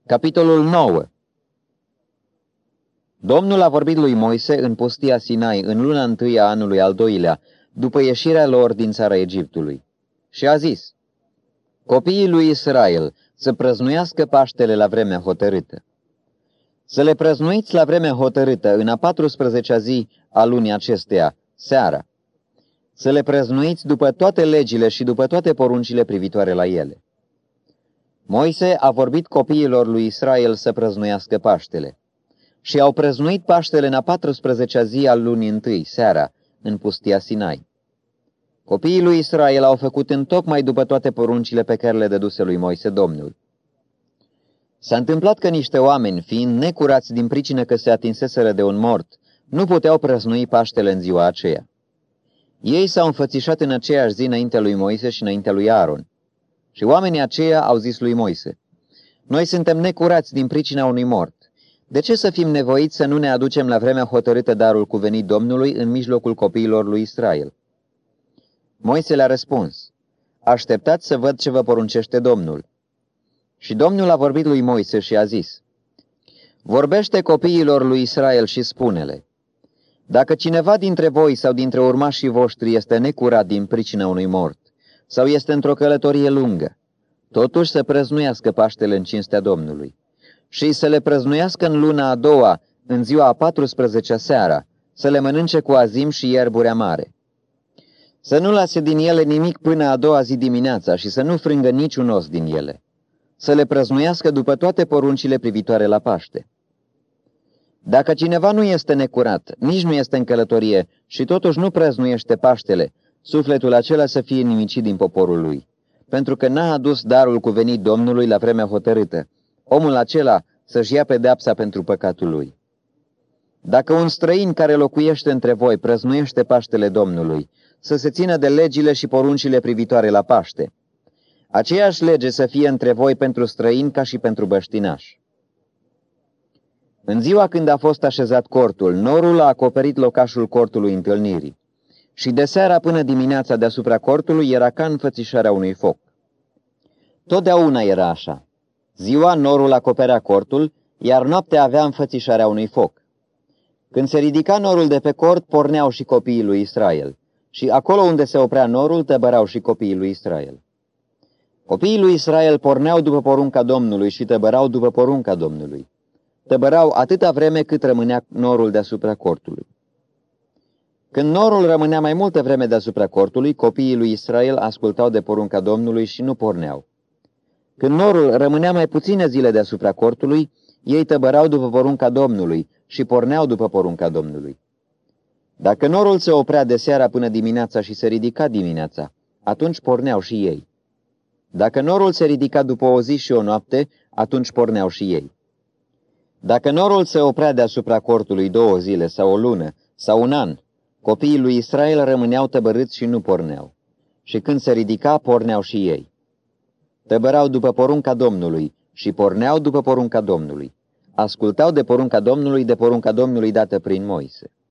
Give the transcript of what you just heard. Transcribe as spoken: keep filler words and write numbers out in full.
Capitolul nouă. Domnul a vorbit lui Moise în pustia Sinai în luna întâi a anului al doilea, după ieșirea lor din țara Egiptului. Și a zis: copiii lui Israel să prăznuiască Paștele la vremea hotărâtă. Să le prăznuiți la vremea hotărâtă în a patrusprezecea zi a lunii acesteia, seara. Să le prăznuiți după toate legile și după toate poruncile privitoare la ele. Moise a vorbit copiilor lui Israel să prăznuiască Paștele. Și au prăznuit Paștele în a patrusprezecea zi al lunii întâi, seara, în pustia Sinai. Copiii lui Israel au făcut întocmai după toate poruncile pe care le dăduse lui Moise Domnul. S-a întâmplat că niște oameni, fiind necurați din pricină că se atinseseră de un mort, nu puteau prăznui Paștele în ziua aceea. Ei s-au înfățișat în aceeași zi înaintea lui Moise și înaintea lui Aaron. Și oamenii aceia au zis lui Moise: noi suntem necurați din pricina unui mort. De ce să fim nevoiți să nu ne aducem la vremea hotărâtă darul cuvenit Domnului în mijlocul copiilor lui Israel? Moise le-a răspuns: așteptați să văd ce vă poruncește Domnul. Și Domnul a vorbit lui Moise și a zis: vorbește copiilor lui Israel și spune-le: dacă cineva dintre voi sau dintre urmașii voștri este necurat din pricina unui mort, sau este într-o călătorie lungă, totuși să prăznuiască Paștele în cinstea Domnului și să le prăznuiască în luna a doua, în ziua a patrusprezecea seara, să le mănânce cu azim și ierburi amare. Să nu lase din ele nimic până a doua zi dimineața și să nu frângă niciun os din ele. Să le prăznuiască după toate poruncile privitoare la Paște. Dacă cineva nu este necurat, nici nu este în călătorie și totuși nu prăznuiește Paștele, sufletul acela să fie nimicit din poporul lui, pentru că n-a adus darul cuvenit Domnului la vremea hotărâtă. Omul acela să-și ia pedeapsa pentru păcatul lui. Dacă un străin care locuiește între voi prăznuiește Paștele Domnului, să se țină de legile și poruncile privitoare la Paște. Aceeași lege să fie între voi pentru străini ca și pentru băștinași. În ziua când a fost așezat cortul, norul a acoperit locașul cortului întâlnirii. Și de seara până dimineața deasupra cortului era ca înfățișarea unui foc. Totdeauna era așa. Ziua norul acoperea cortul, iar noaptea avea înfățișarea unui foc. Când se ridica norul de pe cort, porneau și copiii lui Israel. Și acolo unde se oprea norul, tăbărau și copiii lui Israel. Copiii lui Israel porneau după porunca Domnului și tăbărau după porunca Domnului. Tăbărau atâta vreme cât rămânea norul deasupra cortului. Când norul rămânea mai multă vreme deasupra cortului, copiii lui Israel ascultau de porunca Domnului și nu porneau. Când norul rămânea mai puține zile deasupra cortului, ei tăbărau după porunca Domnului și porneau după porunca Domnului. Dacă norul se oprea de seara până dimineața și se ridica dimineața, atunci porneau și ei. Dacă norul se ridica după o zi și o noapte, atunci porneau și ei. Dacă norul se oprea deasupra cortului două zile sau o lună sau un an, copiii lui Israel rămâneau tăbărâți și nu porneau. Și când se ridica, porneau și ei. Tăbărau după porunca Domnului și porneau după porunca Domnului. Ascultau de porunca Domnului, de porunca Domnului dată prin Moise.